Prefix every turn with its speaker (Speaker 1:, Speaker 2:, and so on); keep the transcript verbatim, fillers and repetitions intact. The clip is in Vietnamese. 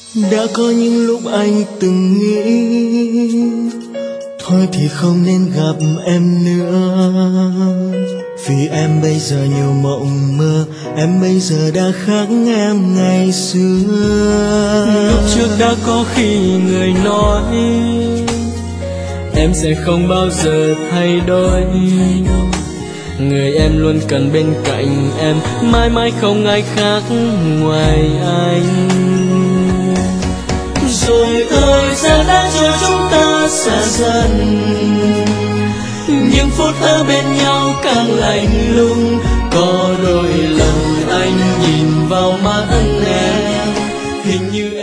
Speaker 1: Đã có những lúc anh từng nghĩ thôi thì không nên gặp em nữa, vì em bây giờ nhiều mộng mơ, em bây giờ đã khác em ngày xưa.
Speaker 2: Lúc trước đã có khi người nói em sẽ không bao giờ thay đổi, người em luôn cần bên cạnh em, mãi mãi không ai khác ngoài anh.
Speaker 1: Rồi thời gian đã cho chúng ta xa dần, những phút ở bên nhau càng lạnh lùng. Có đôi lần anh nhìn vào mắt em, hình như